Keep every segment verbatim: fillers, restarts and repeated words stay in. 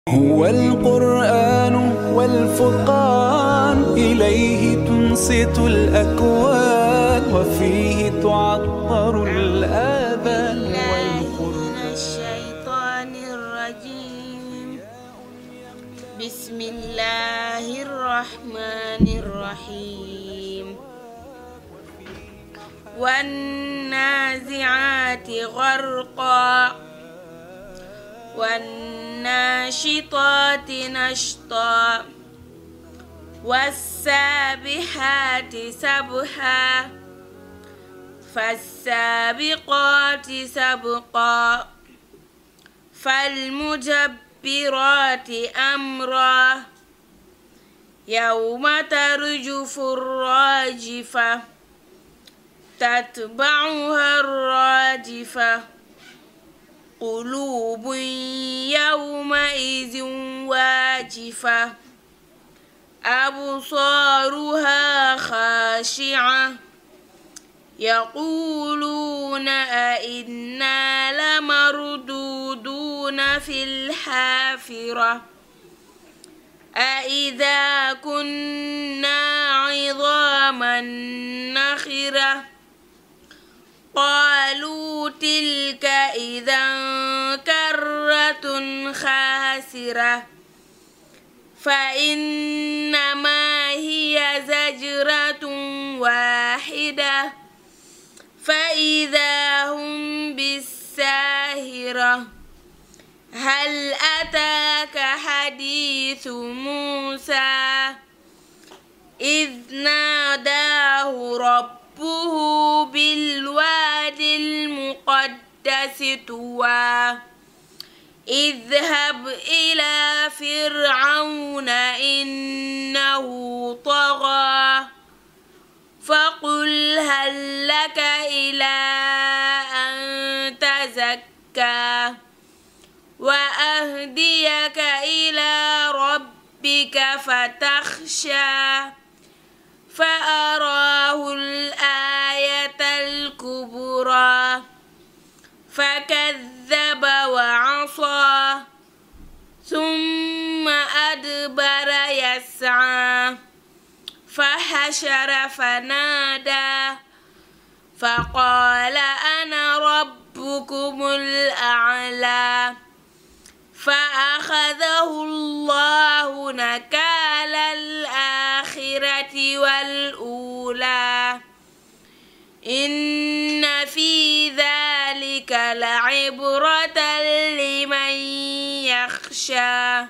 هو القرآن والفرقان إليه تنصت الأكوان وفيه تعطر الآذان من الشيطان الرجيم بسم الله الرحمن الرحيم والنازعات غرقا والناشطات نشطا والسابحات سبحا فالسابقات سبقا فالمدبرات أمرا يوم ترجف الراجفة تتبعها الرادفة قلوب يومئذ واجفة أبصارها خاشعة يقولون أئنا لمردودون في الحافرة أئذا كنا عظاما نخرة قالوا تلك إذا كرة خاسرة فإنما هي زجرة واحدة فإذا هم بالساهرة هل أتاك حديث موسى إذ ناداه ربه بالواد المقدس طوى اذهب إلى فرعون إنه طغى فقل هل لك إلى أن تزكى وأهديك إلى ربك فتخشى فأراه الآية الكبرى فكذب وعصى ثم أدبر يسعى فحشر فنادى فقال أنا ربكم الأعلى فأخذه الله نكال الآخرة والأولى إن في ذلك لعبرة لمن يخشى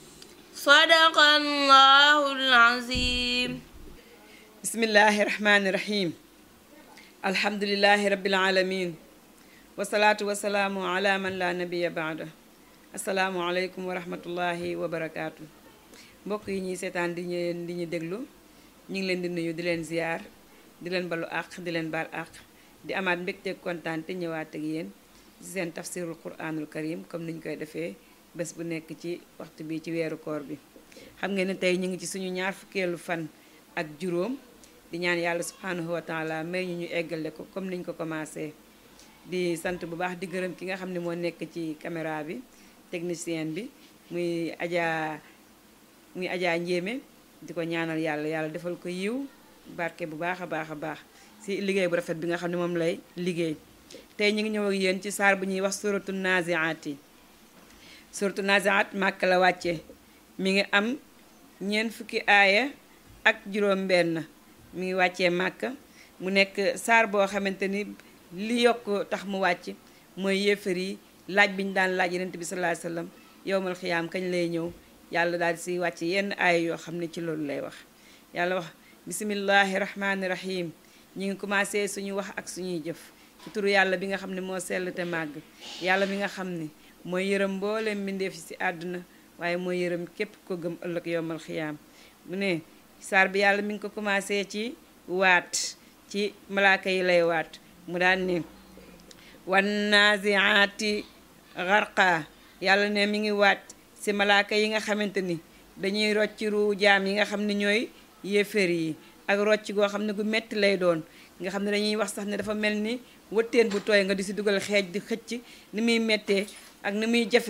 صدق الله العظيم. بسم الله الرحمن الرحيم الحمد لله رب العالمين والصلاة والسلام على من لا نبي بعده. asalaamaaleykum wa rahmatullahi wa barakaatu mbokk yi ñuy seetaan di ñu di ñu déglu ñu ngi leen di nuyu di leen ziar di leen balu àq di leen baal àq di amaat mbégte kontaan te ñëwaat ak yéen ci seen tafsirul quranul karim comme niñ koy defee bés bu nekk ci waxtu bi ci weeru koor bi. xam ngeen ne tey ñu ngi ci suñu ñaar fukkeelu fan ak juróom di ñaan yàlla subhanahu wa taala may ñu ñu eggale ko comme niñ ko commencé di sant bu baax di gërëm ki nga xam ne moo nekk ci caméra bi. technicien bi muy Adja muy Adja Njéeme di ko ñaanal yàlla yàlla defal ko yiw barke bu baax a baax a baax si liggéey bu rafet bi nga xam ne moom lay liggéey. tey ñu ngi ñëw ak yéen ci saar bu ñuy wax suratu naziaat yi suratu naziaat màkk la wàcce mi ngi am ñeent fukki aaya ak juróom benn mi ngi wàccee màkk mu nekk saar boo xamante ni li yokk tax mu wàcc mooy yéefar yi laaj bi ñu daan laaj Yonent bi sallallahu alayhi wasallam yowmal xiyaam kañ lay ñëw yàlla daal di si wàcc yenn aaya yoo xam ne ci loolu lay wax. yàlla wax bismillahi rahmaani rahim ñu ngi commencé suñu wax ak suñuy jëf ci turu yàlla bi nga xam ne moo sell te màgg yàlla mi nga xam ne mooy yërëm mbooleem mbindeef yi si àdduna waaye mooy yërëm képp ko gëm ëllëg yowmal xiyaam. mu ne saar bi yàlla mi ngi ko commencé ci waat ci malaaka yi lay waat mu daan ne wan naziaati garqa yàlla ne mi ngi waat ci malaaka yi nga xamante ni dañuy rocc ru jaam yi nga xam ne ñooy yéeféer yi ak rocc goo xam ne gu metti lay doon nga xam ne dañuy wax sax ne dafa mel ni wëttéen bu tooy nga di si dugal xeej di xëcc ni muy méttee ak ni muy jafee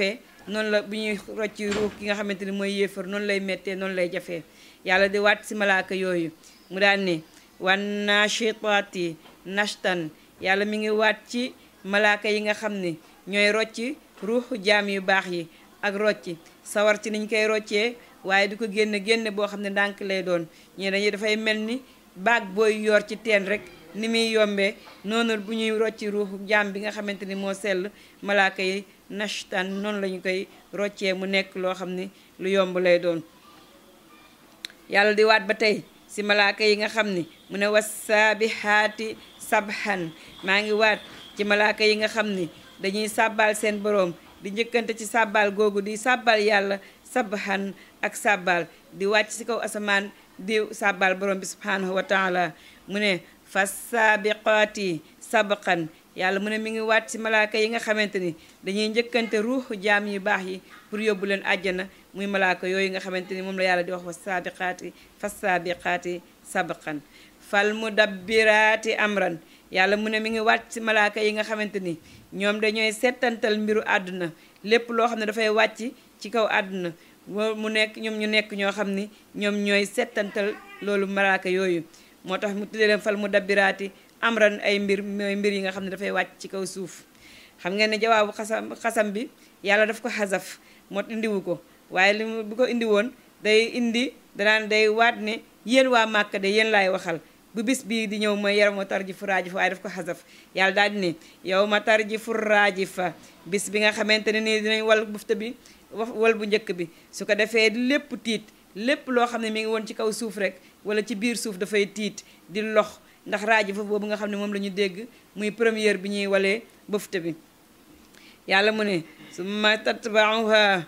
noonu la bu ñuy rocci ruux ki nga xamante ni mooy yéefar noonu lay méttee noonu lay jafee yàlla di waat si malaaka yooyu mu daan ne wan nachitaati nashtan yàlla mi ngi waat ci malaaka yi nga xam ne ñooy rocci ruuxu jaam yu baax yi ak rocci sawar ci niñ koy roccee waaye di ko génne génne boo xam ne ndànk lay doon ñii dañuy dafay mel ni baag booy yor ci teen rek ni muy yombee noonu bu ñuy rocci ruuxu jaam bi nga xamante ni moo sell malaaka yi nashtan noonu lañu koy roccee mu nekk loo xam ne lu yomb lay doon yàlla di waat ba tey si malaaka yi nga xam ni mu ne wassaabihaati sabhan maa ngi waat ci malaaka yi nga xam ni dañuy sàbbaal seen boroom di njëkkante ci sàbbaal googu di sàbbaal yàlla sabhan ak sàbbaal di wàcc ci kaw asamaan di sàbbaal boroom bi subhanahu wa taala mu ne fassaabiqaati sabqan yàlla mu ne mi ngi waat ci malaaka yi nga xamante ni dañuy njëkkante ruuxu jaam yu baax yi pour yóbbu leen àjjana muy malaaka yooyu nga xamante ni moom la yàlla di wax wassaabiqaati fassaabiqaati sabqan fal mudabbiraati amran yàlla mu ne mi ngi wàcc ci malaaka yi nga xamante ni ñoom dañooy settantal mbiru àdduna lépp loo xam ne dafay wàcc ci kaw àdduna mu nekk ñoom ñu nekk ñoo xam ni ñoom ñooy settantal loolu malaaka yooyu moo tax mu tuddee leen fal mudabbiraati amran ay mbir mooy mbir yi nga xam ne dafay wàcc ci kaw suuf xam ngeen ne jawaabu xasam xasam bi yàlla daf ko xasaf moo indiwu ko waaye li mu bu ko indi woon day indi danaan day waat ne yéen waa Màkka de yéen laay waxal bu bis bii di ñëw mooy yaram ma tarjifu raajifa waaye daf ko xasaf yàlla daal di ne yow ma tarjifu raajifa bis bi nga xamante ne nii dinañ wal bufta bi wal bu njëkk bi su ko defee lépp tiit lépp loo xam ne mi ngi woon ci kaw suuf rek wala ci biir suuf dafay tiit di lox ndax raajifa boobu nga xam ne moom la ñu dégg muy première bi ñuy walee bufta bi yàlla mu ne summa tatbauha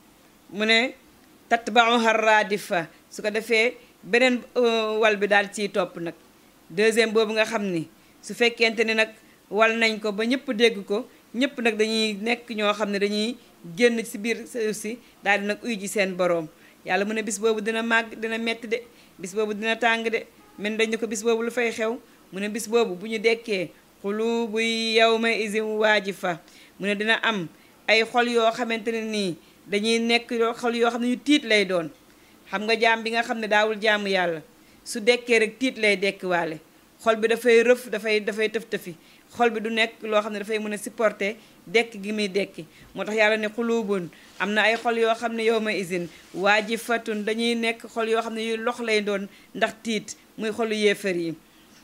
mu ne tatbauha raadifa su ko defee beneen wal bi daal ciy topp nag deuxième boobu nga xam ni su fekkente ni nag wal nañ ko ba ñëpp dégg ko ñëpp nag dañuy nekk ñoo xam ne dañuy génn ci biir suuf si daal di nag uy ji seen boroom yàlla mu ne bis boobu dina màgg dina metti de bis boobu dina tàng de men dañu ko bis boobu lu fay xew mu ne bis boobu bu ñu dekkee xulubu yawma izin waajifa mu ne dina am ay xol yoo xamante ne nii dañuy nekk xol yoo xam ne yu tiit lay doon xam nga jaam bi nga xam ne daawul jaamu yàlla su dekkee rek tiit lay dekkiwaale xol bi dafay rëf dafay dafay tëf tëfi xol bi du nekk loo xam ne dafay mën a supporter dekk gi muy dekki moo tax yàlla ne xulubun am na ay xol yoo xam ne yawma izin waajifatun dañuy nekk xol yoo xam ne yu lox lay doon ndax tiit muy xolu yéefar yi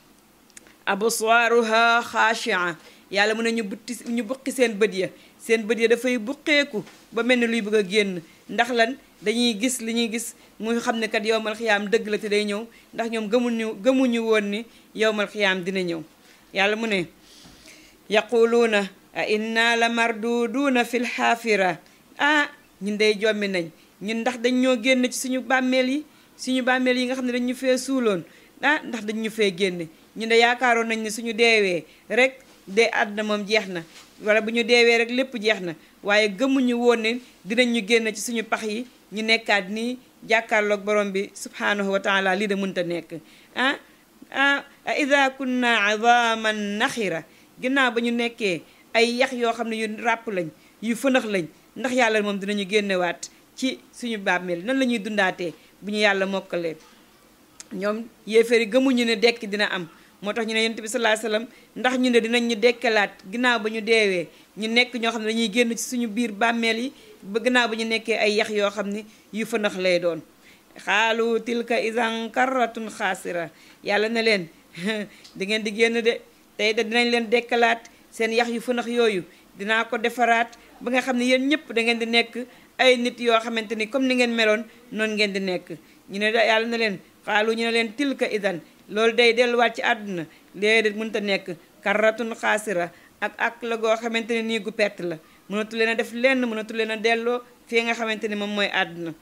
absaaruha xaashia yàlla mu ne ñu butti ñu buqi seen bët ya seen bët ya dafay buqeeku ba mel ni luy bëgg a génn ndax lan dañuy gis li ñuy gis muy xam ne kat yowmal xiyaam dëgg la te day ñëw ndax ñoom gëmuñu gëmuñu woon ni yowmal xiyaam dina ñëw yàlla mu ne yaquluuna a inna la marduduuna fil xaafira ah ñun day jommi nañ ñun ndax dañ ñoo génn ci suñu bàmmeel yi suñu bàmmeel yi nga xam ne dañ ñu fee suuloon ah ndax dañ ñu fee génne ñu ne yaakaaroon nañ ne suñu deewee rek de àdduna moom jeex na wala bu ñu deewee rek lépp jeex na waaye gëmuñu woon ne dinañ ñu génn ci suñu pax yi ñu nekkaat nii jàkkaarloog borom bi subhanahu wa taala lii de mënta nekk ah ah a ida kunna idaman naxira ginnaaw ba ñu nekkee ay yax yoo xam ne yu ràpp lañ yu fënax lañ ndax yàlla moom dinañu génnewaat ci suñu bàmmeel nan la ñuy dundaatee bu ñu yàlla mokkalee ñoom yéeféeri gëmuñu ne dekk dina am moo tax ñu ne yonent bi sallallahu alayhi wasallam ndax ñu ne dinañ ñu dekkalaat ginnaaw ba ñu deewee ñu nekk ñoo xam ne dañuy génn ci suñu biir bàmmeel yi ba ginnaaw ba ñu nekkee ay yax yoo xam ne yu fënax lay doon xaalu tilka isan karratun xaasira yàlla na leen di ngeen di génn de tey de dinañ leen dekkalaat seen yax yu fënax yooyu dinaa ko defaraat ba nga xam ne yéen ñëpp da ngeen di nekk ay nit yoo xamante ni comme ni ngeen meloon noonu ngeen di nekk ñu ne yàlla na leen xaalu ñu ne leen tilka idan loolu day delluwaat ci àdduna léegi de mënta nekk karratun xaasira ak ak la goo xamante ne nii gu perte la mënatu leen a def lenn mënatu leen a delloo fii nga xamante ni moom mooy àdduna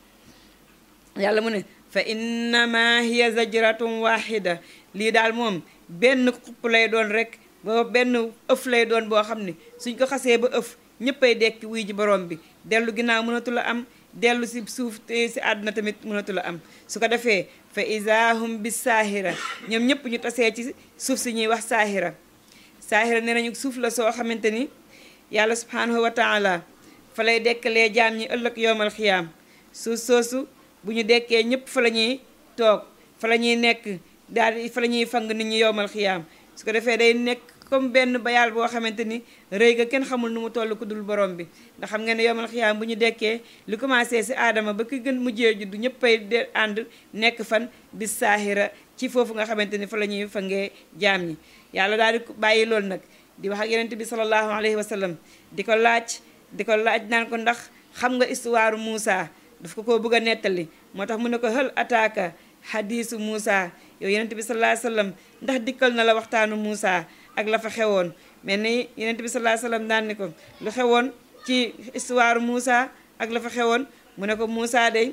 yàlla mu ne fa innama hiya zajratun wahida lii daal moom benn xupp lay doon rek ba benn ëf lay doon boo xam ne suñ ko xasee ba ëf ñëppay dekki wuy ji borom bi dellu ginnaaw mënatu la am dellu si suuf te si àdduna tamit mënatu la am su ko defee fa isahum bi saahira ñoom ñëpp ñu tasee ci suuf si ñuy wax saahira saahira nee nañu suuf la soo xamante ni yàlla subhanahu wa taala fa lay dekkalee jaam ñi ëllëg yowmal xiyaam suuf soosu bu ñu dekkee ñëpp fa la ñuy toog fa la ñuy nekk daal di fa la ñuy fang nit ñi yowmal xiyaam su ko defee day nekk comme benn bayaal boo xamante ni rëy ga kenn xamul nu mu toll ku dul borom bi ndax xam ngeen ne yowmal xiyaam bu ñu dekkee li commencé si aadama ba ki gën mujjee juddu ñëppay de ànd nekk fan bis saahira ci foofu nga xamante ni fa la ñuy fangee jaam ñi yàlla daal di bàyyi loolu nag di wax ak yonent bi sallallahu alayhi wa sallam di ko laaj di ko laaj naan ko ndax xam nga histoire Moussa daf ko koo bëgg a nettali moo tax mu ne ko hal ataaka hadiisu Moussa yow yonent bi sallallahu alayhi wa sallam ndax dikkal na la waxtaanu Moussa ak la fa xewoon mel ni yonent bi sallallahu alayhi wa sallam daan ni ko lu xewoon ci histoire Moussa ak la fa xewoon mu ne ko Moussa day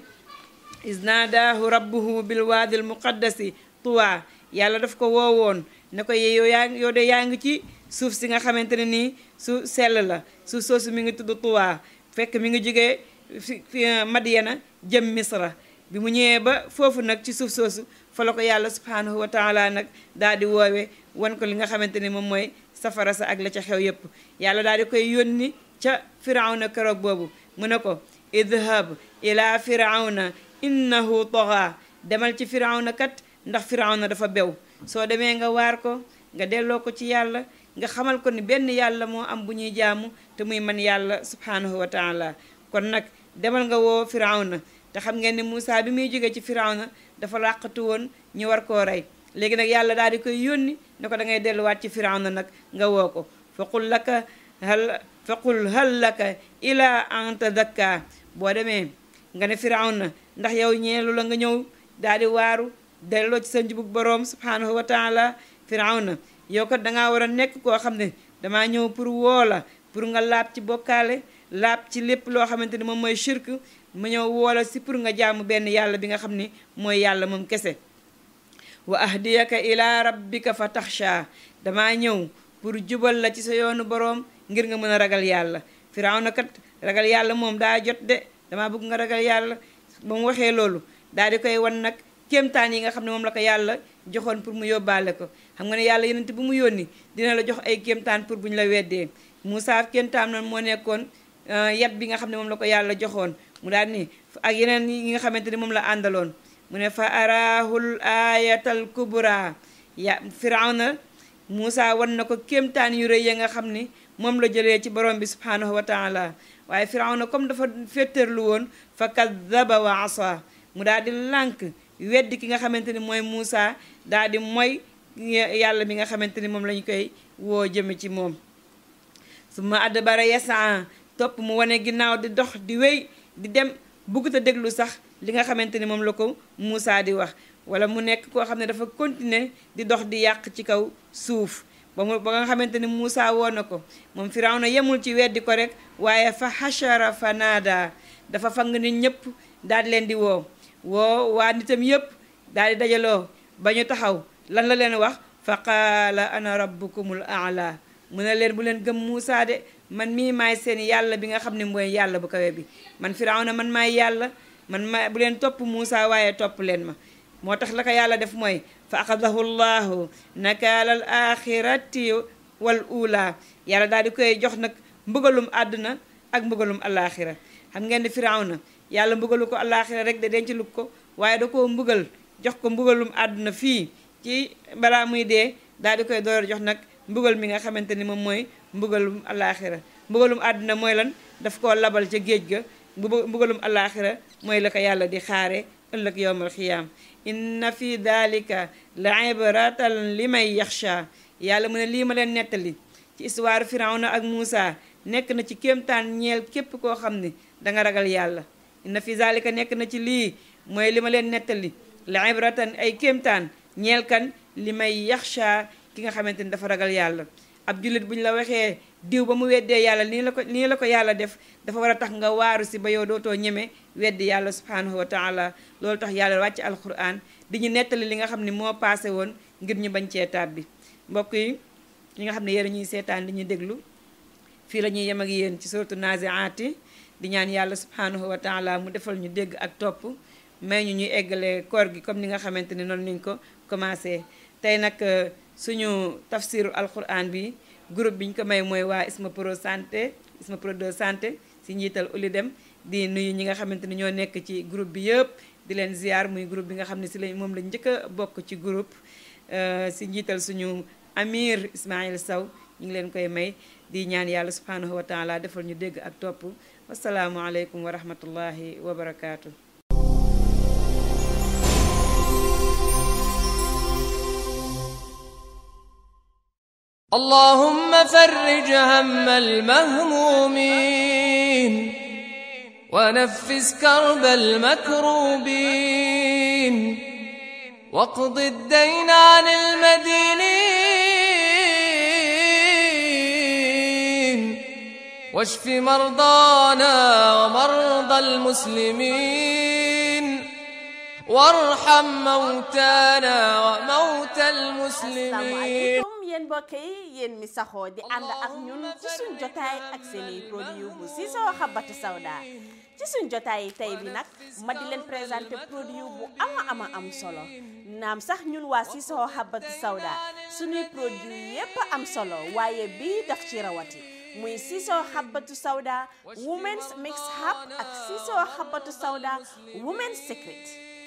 isnaadaahu rabbuhu bil waadil muqaddasi tuwa yàlla daf ko woowoon ne ko yow yaa yow de yaa ngi ci suuf si nga xamante ne nii su sell la suuf soosu mi ngi tudd tuwa fekk mi ngi jógee fi Madiyana jëm Misra bi mu ñëwee ba foofu nag ci suuf soosu fa la ko yàlla subhanahu wa taala nag daal di woowe wan ko li nga xamante ni moom mooy safara sa ak la ca xew yépp yàlla daal di koy yónni ca firawna keroog boobu mu ne ko idhab ila firawna innahu tagha demal ci firawna kat ndax firawna dafa bew soo demee nga waar ko nga delloo ko ci yàlla nga xamal ko ni benn yàlla moo am bu ñuy jaamu te muy man yàlla subhanahu wa taala kon nag demal nga woo firawna te xam ngeen ni Moussa bi muy jógee ci firawna dafa làqatu woon ñu war koo rey léegi nag yàlla daal di koy yónni ne ko da ngay delluwaat ci firawna nag nga woo ko faqul laka hal faqul hal laka ila an tadakka boo demee nga ne firawna ndax yow ñeelu la nga ñëw daal di waaru delloo ci sa njubug boroom subhanahu wa taala firawna yow kat dangaa war a nekk koo xam ne damaa ñëw pour woo la pour nga laab ci bokkaale laab ci lépp loo xamante ni moom mooy shirk mu ñëw woola si pour nga jaamu benn yàlla bi nga xam ni mooy yàlla moom kese wa ahdiyaka ila rabbika fa taxsha damaa ñëw pour jubal la ci sa yoonu boroom ngir nga mën a ragal yàlla firawna kat ragal yàlla moom daa jot de damaa bëgg nga ragal yàlla ba mu waxee loolu daal di koy wan nag kéemtaan yi nga xam ne moom la ko yàlla joxoon pour mu yóbbaale ko xam nga ne yàlla yonent bu mu yónni dina la jox ay kéemtaan pour bu ñu la weddee Moussa kéemtaan noonu moo nekkoon yat bi nga xam ne moom la ko yàlla joxoon mu daal ni ak yeneen yi nga xamante ni moom la àndaloon mu ne fa araahul ayatal kubra ya firawna Moussa wan na ko kéemtaan yu rëy ya nga xam ni moom la jëlee ci borom bi subhanahu wa taala waaye firawna comme dafa féttarlu woon fa kadaba wa asa mu daal di lànk weddi ki nga xamante ni mooy Moussa daal di mooy yàlla mi nga xamante ni moom lañu koy woo jëme ci moom summa adbara yasaa topp mu wane ginnaaw di dox di wéy di dem buggut a déglu sax li nga xamante ni moom la ko Moussa di wax wala mu nekk koo xam ne dafa continuer di dox di yàq ci kaw suuf ba mu ba nga xamante ni Moussa woo na ko moom Firawna yemul ci weddi ko rek waaye fa hashara fa naada dafa fang nit ñëpp daal di leen di woo woo waa nitam yëpp daal di dajaloo ba ñu taxaw lan la leen wax fa qaala ana rabbukumul aala mu ne leen bu leen gëm Moussa de man mii maay seen yàlla bi nga xam ne mooy yàlla bu kawe bi man Firawna man maay yàlla man ma bu leen topp Moussa waaye topp leen ma moo tax la ko yàlla def mooy fa axadahu llahu nakaala al axirati wal ula yàlla daal di koy jox nag mbugalum àdduna ak mbugalum alaxira xam ngeen di Firawna yàlla mbugalu ko alaxira rek de denc lu ko waaye da koo mbugal jox ko mbugalum àdduna fii ci balaa muy dee daal di koy door jox nag mbugal mi nga xamante ni moom mooy mbugalum alaxira mbugalum àdduna mooy lan daf koo labal ca géej ga mbugalum alaxira mooy la ko yàlla di xaare ëllëg yowmal xiyaam inna fi dalika la ibratan li may yaxsha yàlla mu ne lii ma leen nettali ci histoire Firawna ak Moussa nekk na ci kéemtaan ñeel képp koo xam ne danga ragal yàlla inna fi dalika nekk na ci lii mooy li ma leen nettali la ibratan ay kéemtaan ñeel kan li may yaxsha ki nga xamante ni dafa ragal yàlla ab jullit bu ñu la waxee diw ba mu weddee yàlla nii la ko nii la ko yàlla def dafa war a tax nga waaru si ba yow dootoo ñeme weddi yàlla subhanahu wa taala loolu tax yàlla wàcc alquran di ñu nettali li nga xam ne moo paase woon ngir ñu bañ cee tàbbi mbokk yi ñi nga xam ne yéen ñuy seetaan di ñu déglu fii la ñuy yem ak yéen ci suratu naziaati di ñaan yàlla subhanahu wa taala mu defal ñu dégg ak topp may ñu ñuy eggalee koor gi comme ni nga xamante ne noonu lañ ko commencé tey nag suñu tafsiru alquran bi groupe bi ñu ko may mooy waa Isma Pro santé Isma Pro de santé si njiital Uli Dem di nuyu ñi nga xamante ni ñoo nekk ci groupe bi yëpp di leen ziar muy groupe bi nga xam ne si lañ moom lañ njëkk a bokk ci groupe si njiital suñu Amir Ismaïl Sow ñu ngi leen koy may di ñaan yàlla subhanahu wa taala defal ñu dégg ak topp wasalaamu aleykum wa rahmatullahi wa barakaatu. اللهم فرج هم المهمومين ونفس كرب المكروبين واقض الدين عن المدينين واشف مرضانا ومرضى المسلمين وارحم موتانا وموتى المسلمين. yéen mbokk yi yéen mi saxoo di ànd ak ñun ci suñ jotaay ak seeni produit bu Sissoko Habbatu Sauda ci suñ jotaay yi tey bi nag ma di leen présenter produit bu ama ama am solo naam sax ñun waa Sissoko Habbatu Sauda suñuy produit yépp am solo waaye bii daf ci rawati muy Sissoko Habbatu Sauda Women's Mix Hub ak Sissoko Habbatu Sauda Women's Secret.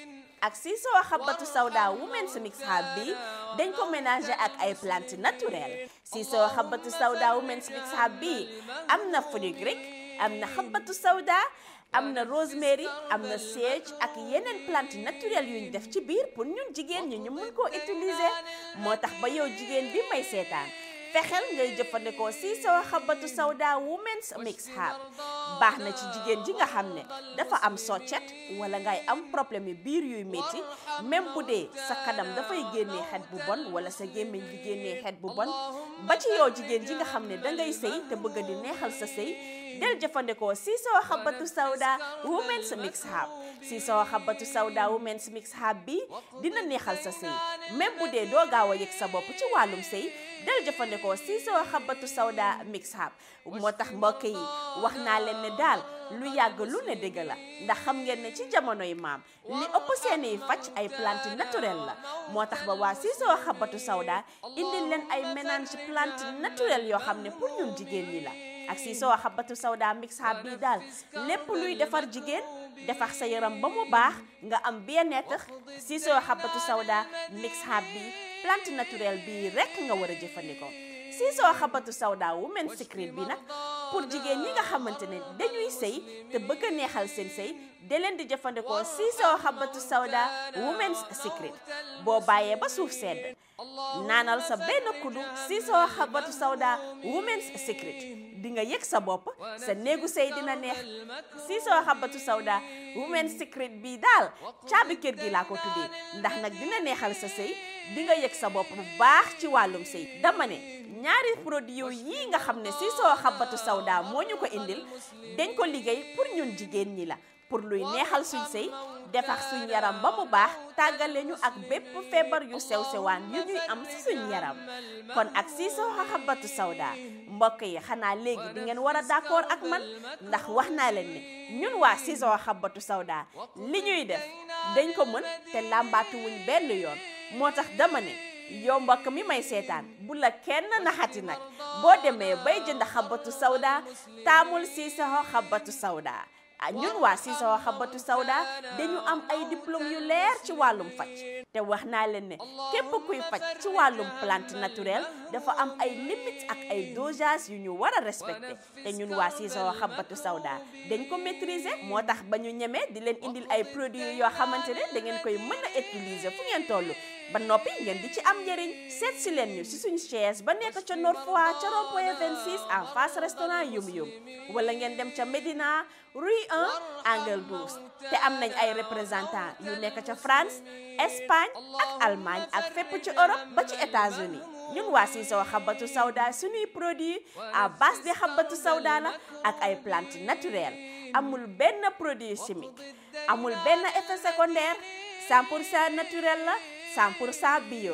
ak Sissoko Habbatu Sauda Women's Mix Hub bi dañ ko mélanger ak ay plantes naturelles. Sissoko Habbatu Sauda Women's Mix Hub bi am na fenugrec am na Habbatu Sauda am na rosemary am na sage ak yeneen plante naturelle yu ñu def ci biir pour ñun jigéen ñi ñu mën koo utiliser moo tax ba yow jigéen bi may seetaan fexeel ngay jëfandikoo Sissoko Habbatu Sauda Women's Mix Hub baax na ci jigéen ji nga xam ne dafa am soccet wala ngay am problème yi biir yuy métti même bu dee sa kanam dafay génnee xet bu bon wala sa gémmiñ di génnee xet bu bon ba ci yow jigéen ji nga xam ne dangay sëy te bëgg di neexal sa sëy del jëfandikoo Sissoko Habbatu Sauda Women's Mix Hub. Sissoko Habbatu Sauda Women's Mix Hub bi dina neexal sa sëy même bu dee doo gaaw a yëg sa bopp ci wàllum sëy del jëfandikoo Sissoko Habbatu Sauda Mix Hub moo tax mbokk yi wax naa leen ne daal lu yàgg lu ne dëgg la ndax xam ngeen ne ci jamonoy maam li ëpp seeni faj ay plante naturelle la moo tax ba waa Sissoko Habbatu Sauda indil leen ay mélange plante naturelle yoo xam ne pour ñun jigéen ñi la. ak Sissoko Habbatu Sauda Mix Hub bi daal lépp luy defar jigéen defar sa yaram ba mu baax nga am bien-être Sissoko Habbatu Sauda Mix Hub bi plante naturelle bi rek nga war a jëfandikoo. Sissoko Habbatu Sauda Women's Secret bi nag pour jigéen ñi nga xamante ne dañuy sëy te bëgg a neexal seen sëy de leen di jëfandikoo Sissoko Habbatu Sauda Women's Secret boo bàyyee ba suuf sedd naanal sa benn kuddu Sissoko Habbatu Sauda Women's Secret di nga yëg sa bopp sa néegu sëy dina neex. Sissoko Habbatu Sauda Women's Secret bii daal caabi kër gi laa ko tuddee ndax nag dina neexal sa sëy di nga yëg sa bopp bu baax ci wàllum sëy. dama ne ñaari produit yii nga xam ne Sissoko Habbatu Sauda moo ñu ko indil dañ ko liggéey pour ñun jigéen ñi la pour luy neexal suñ sëy defar suñ yaram ba mu baax tàggale ñu ak bépp feebar yu sew sewaan yu ñuy am ci suñ yaram. kon ak Sissoko Habbatu Sauda mbokk yi xanaa léegi di ngeen war a d'accord ak man ndax wax naa leen ne ñun waa Sissoko Habbatu Sauda li ñuy def dañ ko mën te làmbaatu wuñ benn yoon moo tax dama ne yow mbokk mi may seetaan bu la kenn naxati nag boo demee bay jënd Habbatu Sauda taamul Sissoko Habbatu Sauda. ñun waa Sissoko Habbatu Sauda dañu am ay diplôme yu leer ci wàllum faj te wax naa leen ne képp kuy faj ci wàllum plante naturelle dafa am ay limites ak ay dosage yu ñu war a respecté te ñun waa Sissoko Habbatu Sauda dañ ko maîtriser moo tax ba ñu ñemee di leen indil ay produits yoo xamante ne da ngeen koy mën a utiliser fu ngeen toll ba noppi ngeen di ci am njëriñ. seet si leen ñu si suñu chaise ba nekk ca Nord Foire ca rond-point vingt-six en face restaurant Yum Yum wala ngeen dem ca Médina rue un angle douze te am nañ ay représentants yu nekk ca France Espagne ak Allemagne ak fépp ci Europe ba ci États-Unis ñun waa Sissoko Habbatu Sauda suñuy produit à base de Habbatu Sauda la ak ay plantes naturelles amul benn produit chimique amul benn effet secondaire cent pour cent naturel la cent pour cent bio.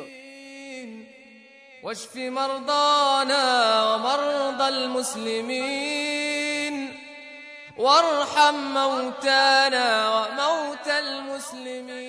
واشف مرضانا ومرضى المسلمين وارحم موتانا وموتى المسلمين.